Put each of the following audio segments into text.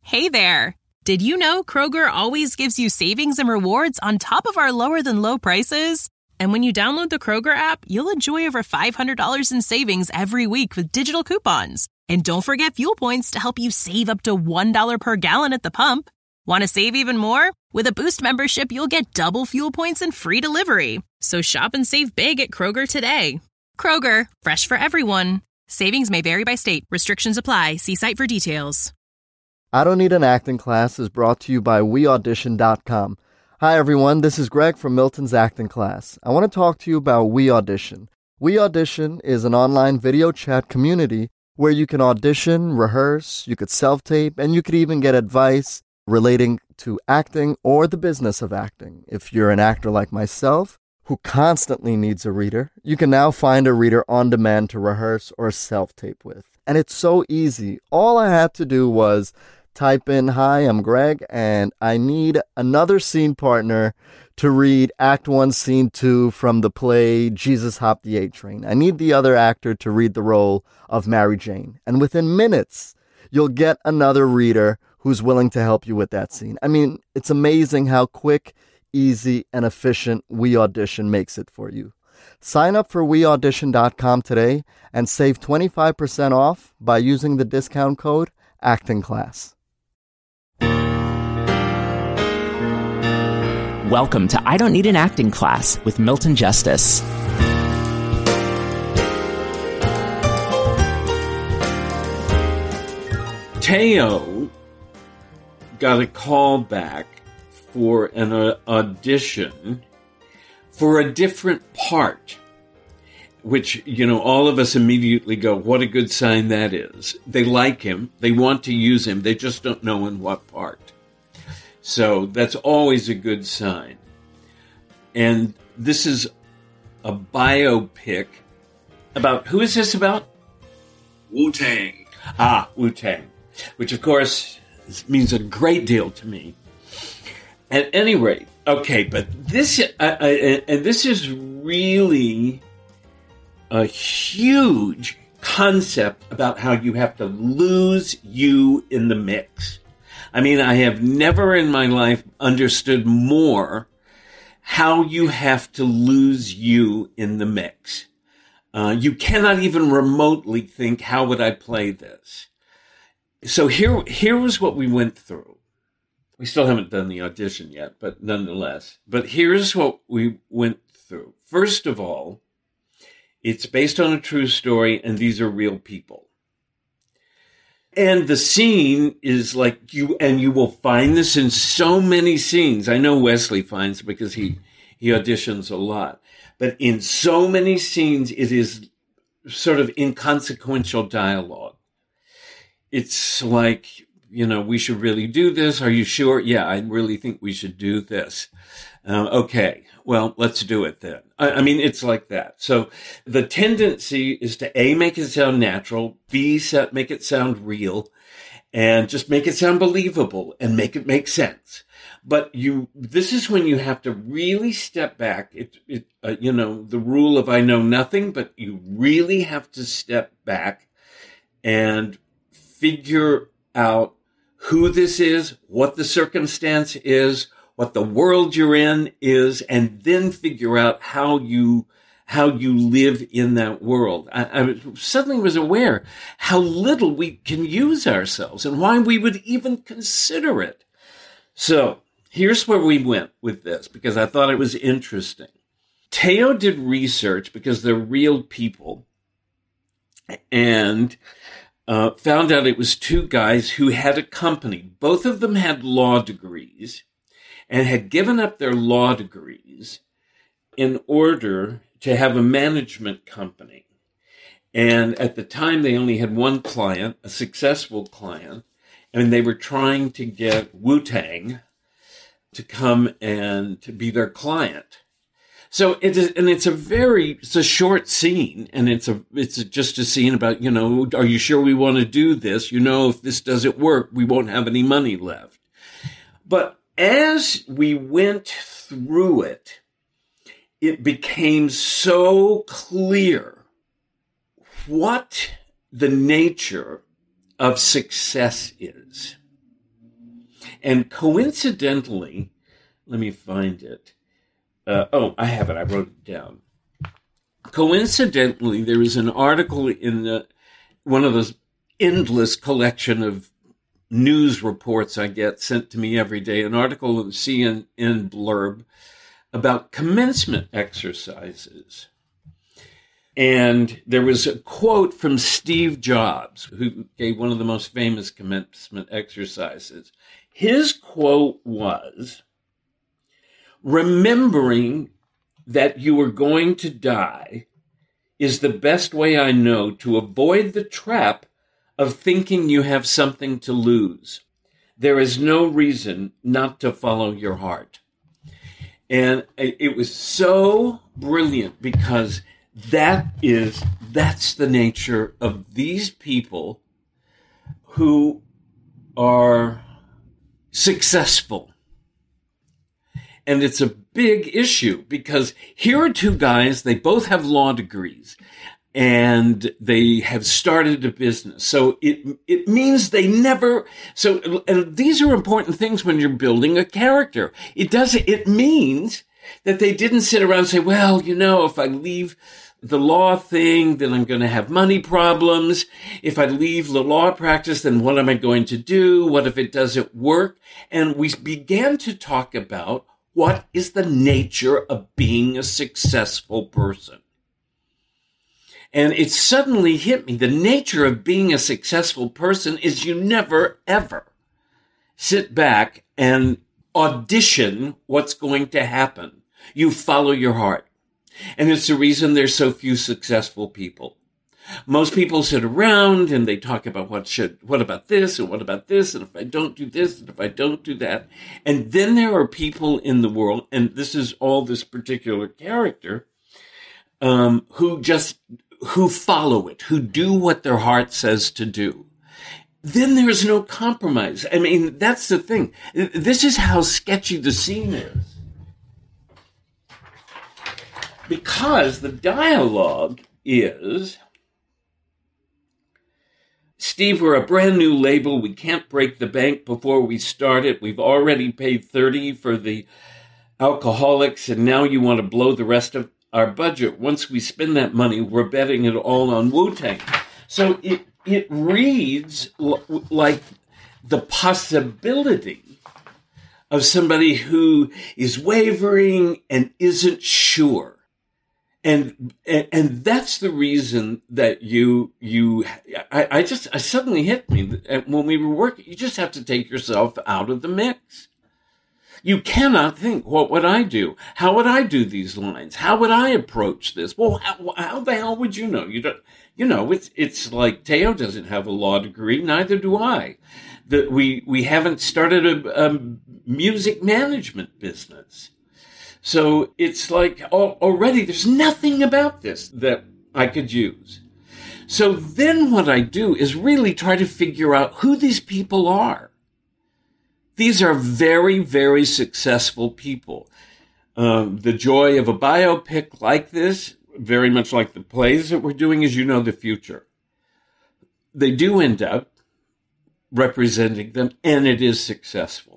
Hey there! Did you know Kroger always gives you savings and rewards on top of our lower-than-low prices? And when you download the Kroger app, you'll enjoy over $500 in savings every week with digital coupons. And don't forget fuel points to help you save up to $1 per gallon at the pump. Want to save even more? With a Boost membership, you'll get double fuel points and free delivery. So shop and save big at Kroger today. Kroger, fresh for everyone. Savings may vary by state. Restrictions apply. See site for details. I Don't Need an Acting Class is brought to you by WeAudition.com. Hi, everyone. This is Greg from Milton's Acting Class. I want to talk to you about We Audition. We Audition is an online video chat community where you can audition, rehearse, you could self-tape, and you could even get advice relating to acting or the business of acting. If you're an actor like myself who constantly needs a reader, you can now find a reader on demand to rehearse or self-tape with. And it's so easy. All I had to do was type in, "Hi, I'm Greg, and I need another scene partner to read Act 1, Scene 2 from the play Jesus Hopped the A Train. I need the other actor to read the role of Mary Jane." And within minutes, you'll get another reader who's willing to help you with that scene. I mean, it's amazing how quick, easy, and efficient We Audition makes it for you. Sign up for WeAudition.com today and save 25% off by using the discount code ActingClass. Welcome to I Don't Need an Acting Class with Milton Justice. Teo got a call back for an audition for a different part, which, all of us immediately go, what a good sign that is. They like him. They want to use him. They just don't know in what part. So that's always a good sign. And this is a biopic about, who is this about? Wu-Tang. Wu-Tang, which of course means a great deal to me. At any rate, okay, but this, and this is really a huge concept about how you have to lose you in the mix. I mean, I have never in my life understood more how you have to lose you in the mix. You cannot even remotely think, how would I play this? So here was what we went through. We still haven't done the audition yet, but nonetheless. But here's what we went through. First of all, it's based on a true story, and these are real people. And the scene is like you will find this in so many scenes. I know Wesley finds it because he auditions a lot. But in so many scenes, it is sort of inconsequential dialogue. It's like, we should really do this. Are you sure? Yeah, I really think we should do this. Okay, well, let's do it then. I mean, it's like that. So the tendency is to A, make it sound natural, B, make it sound real, and just make it sound believable and make it make sense. But this is when you have to really step back. The rule of I know nothing, but you really have to step back and figure out who this is, what the circumstance is, what the world you're in is, and then figure out how you live in that world. I suddenly was aware how little we can use ourselves and why we would even consider it. So here's where we went with this, because I thought it was interesting. Teo did research because they're real people, and found out it was two guys who had a company. Both of them had law degrees and had given up their law degrees in order to have a management company. And at the time, they only had one client, a successful client, and they were trying to get Wu-Tang to come and to be their client. So it's a short scene, and it's just a scene about, are you sure we want to do this? If this doesn't work, we won't have any money left. But as we went through it, it became so clear what the nature of success is. And coincidentally, let me find it. I have it. I wrote it down. Coincidentally, there is an article in one of those endless collection of news reports I get sent to me every day, an article in the CNN blurb about commencement exercises. And there was a quote from Steve Jobs, who gave one of the most famous commencement exercises. His quote was, "Remembering that you are going to die is the best way I know to avoid the trap of thinking you have something to lose. There is no reason not to follow your heart." And it was so brilliant because that's the nature of these people who are successful. And it's a big issue because here are two guys, they both have law degrees and they have started a business. So it means they never, and these are important things when you're building a character. It means that they didn't sit around and say, well, if I leave the law thing, then I'm going to have money problems. If I leave the law practice, then what am I going to do? What if it doesn't work? And we began to talk about what is the nature of being a successful person. And it suddenly hit me. The nature of being a successful person is you never, ever sit back and audition what's going to happen. You follow your heart. And it's the reason there's so few successful people. Most people sit around and they talk about what about this and what about this, and if I don't do this and if I don't do that. And then there are people in the world, and this is all this particular character, who follow it, who do what their heart says to do. Then there's no compromise. I mean, that's the thing. This is how sketchy the scene is. Because the dialogue is, Steve, we're a brand new label. We can't break the bank before we start it. We've already paid $30 for the alcoholics, and now you want to blow the rest of our budget. Once we spend that money, we're betting it all on Wu-Tang. So it reads like the possibility of somebody who is wavering and isn't sure. And that's the reason that I suddenly hit me when we were working. You just have to take yourself out of the mix. You cannot think, what would I do? How would I do these lines? How would I approach this? Well, how the hell would you know? It's like Teo doesn't have a law degree. Neither do I. We haven't started a music management business. So it's like already there's nothing about this that I could use. So then what I do is really try to figure out who these people are. These are very, very successful people. The joy of a biopic like this, very much like the plays that we're doing, is the future. They do end up representing them, and it is successful.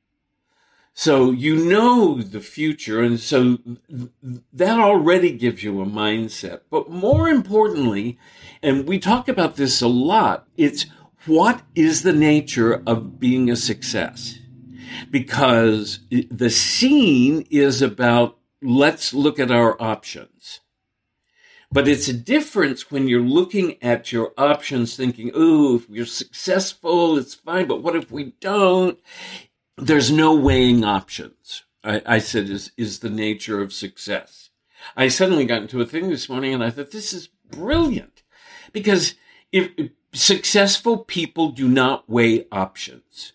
So the future, and so that already gives you a mindset. But more importantly, and we talk about this a lot, it's what is the nature of being a success? Because the scene is about, let's look at our options. But it's a difference when you're looking at your options thinking, oh, if we're successful, it's fine, but what if we don't? There's no weighing options, I said, is the nature of success. I suddenly got into a thing this morning and I thought, this is brilliant. Because if successful people do not weigh options,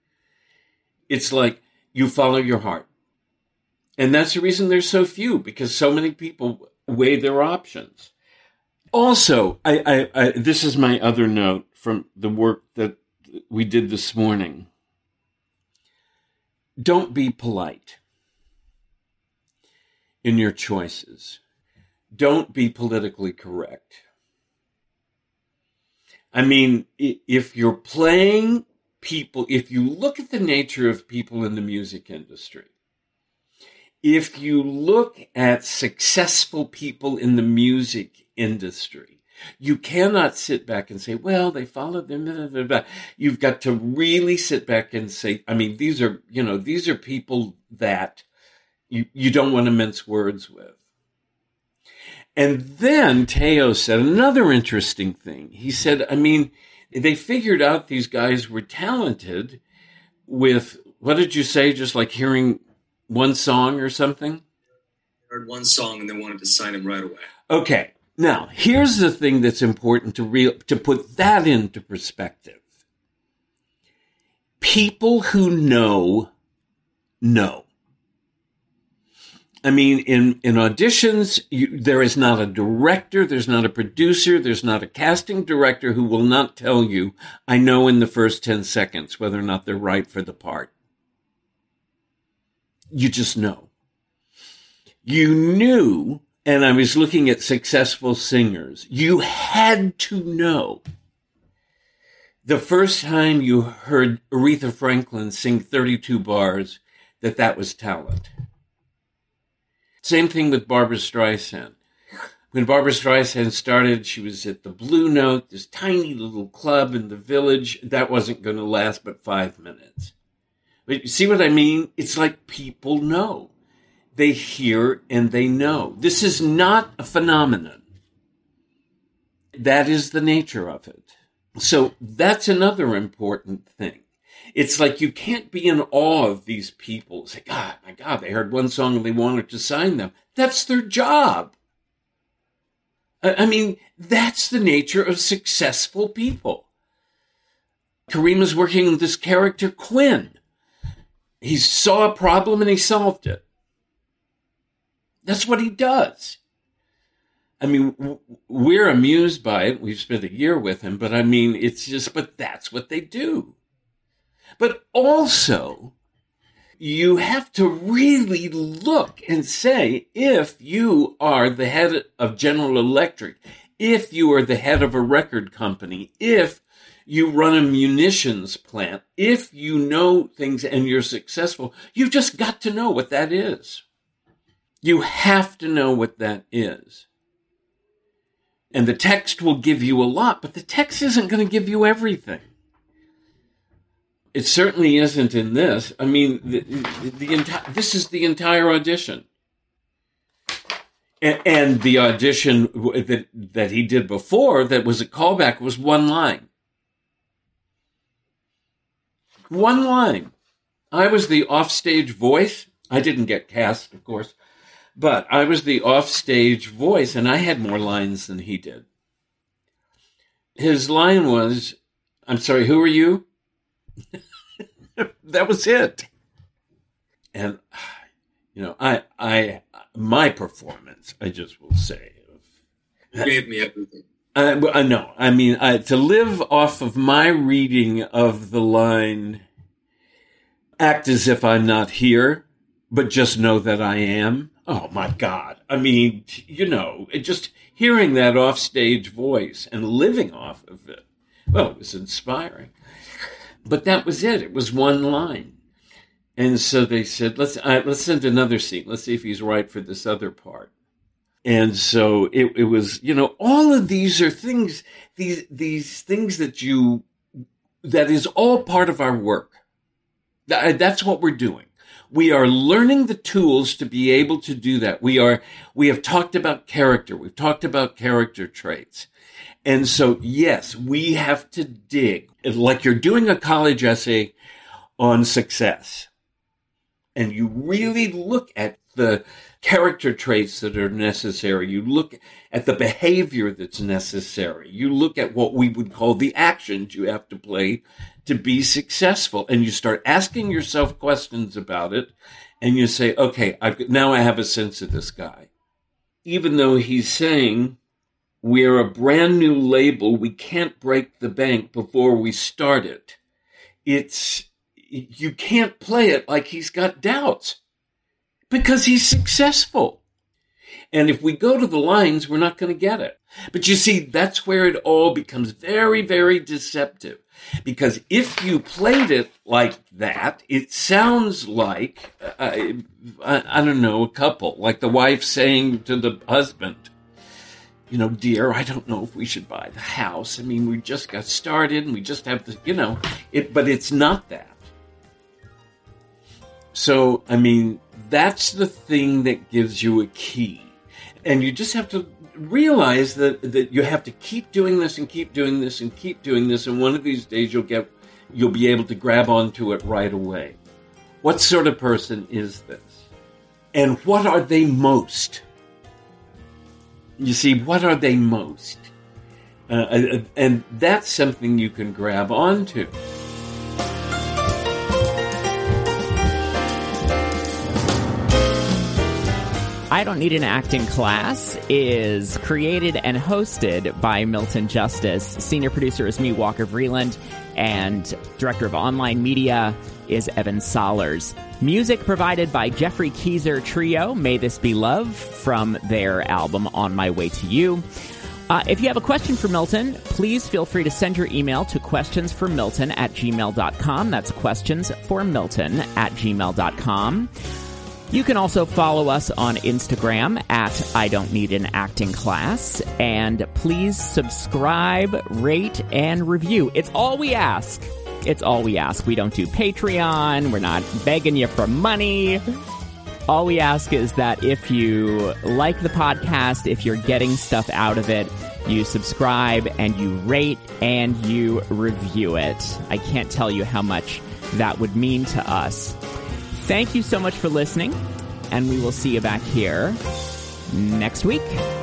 it's like you follow your heart. And that's the reason there's so few, because so many people weigh their options. Also, this is my other note from the work that we did this morning. Don't be polite in your choices. Don't be politically correct. I mean, if you're playing people, if you look at the nature of people in the music industry, if you look at successful people in the music industry, you cannot sit back and say, well, they followed them. Blah, blah, blah. You've got to really sit back and say, I mean, these are people that you don't want to mince words with. And then Teo said another interesting thing. He said, I mean, they figured out these guys were talented with, what did you say, just like hearing one song or something? Heard one song and they wanted to sign him right away. Okay. Now, here's the thing that's important to put that into perspective. People who know. I mean, in auditions, there is not a director, there's not a producer, there's not a casting director who will not tell you, I know in the first 10 seconds whether or not they're right for the part. You just know. You knew, and I was looking at successful singers, you had to know. The first time you heard Aretha Franklin sing 32 bars, that was talent. Same thing with Barbra Streisand. When Barbra Streisand started, she was at the Blue Note, this tiny little club in the Village. That wasn't going to last but 5 minutes. But you see what I mean? It's like people know. They hear and they know. This is not a phenomenon. That is the nature of it. So that's another important thing. It's like you can't be in awe of these people. Say, God, my God, they heard one song and they wanted to sign them. That's their job. I mean, that's the nature of successful people. Kareem is working with this character, Quinn. He saw a problem and he solved it. That's what he does. I mean, we're amused by it. We've spent a year with him, but I mean, but that's what they do. But also, you have to really look and say, if you are the head of General Electric, if you are the head of a record company, if you run a munitions plant, if you know things and you're successful, you've just got to know what that is. You have to know what that is. And the text will give you a lot, but the text isn't going to give you everything. It certainly isn't in this. I mean, this is the entire audition. And the audition that he did before that was a callback was one line. One line. I was the offstage voice. I didn't get cast, of course, but I was the offstage voice, and I had more lines than he did. His line was, I'm sorry, who are you? That was it. And, you know, my performance, I just will say. You gave me everything. I know. I mean, to live off of my reading of the line, act as if I'm not here, but just know that I am. Oh, my God. I mean, you know, just hearing that offstage voice and living off of it, well, it was inspiring. But that was it. It was one line. And so they said, let's send another scene. Let's see if he's right for this other part. And so it was, you know, all of these are things, these things that is all part of our work. That's what we're doing. We are learning the tools to be able to do that. We have talked about character. We've talked about character traits. And so, yes, we have to dig. Like you're doing a college essay on success. And you really look at the character traits that are necessary. You look at the behavior that's necessary. You look at what we would call the actions you have to play to be successful. And you start asking yourself questions about it. And you say, okay, now I have a sense of this guy. Even though he's saying, we're a brand new label, we can't break the bank before we start it. You can't play it like he's got doubts because he's successful. And if we go to the lines, we're not going to get it. But you see, that's where it all becomes very, very deceptive. Because if you played it like that, it sounds like, I don't know, a couple, like the wife saying to the husband, you know, dear, I don't know if we should buy the house. I mean, we just got started and we just have to, you know, but it's not that. So, I mean, that's the thing that gives you a key. And you just have to realize that you have to keep doing this and keep doing this and keep doing this. And one of these days you'll be able to grab onto it right away. What sort of person is this? And what are they most? You see, what are they most? And that's something you can grab onto. I Don't Need an Acting Class is created and hosted by Milton Justice. Senior producer is me, Walker Vreeland, and director of online media is Evan Sollers. Music provided by Jeffrey Keyser Trio, May This Be Love, from their album On My Way to You. If you have a question for Milton, please feel free to send your email to questionsformilton@gmail.com. That's questionsformilton@gmail.com. You can also follow us on Instagram at I Don't Need an Acting Class. And please subscribe, rate, and review. It's all we ask. It's all we ask. We don't do Patreon. We're not begging you for money. All we ask is that if you like the podcast, if you're getting stuff out of it, you subscribe and you rate and you review it. I can't tell you how much that would mean to us. Thank you so much for listening, and we will see you back here next week.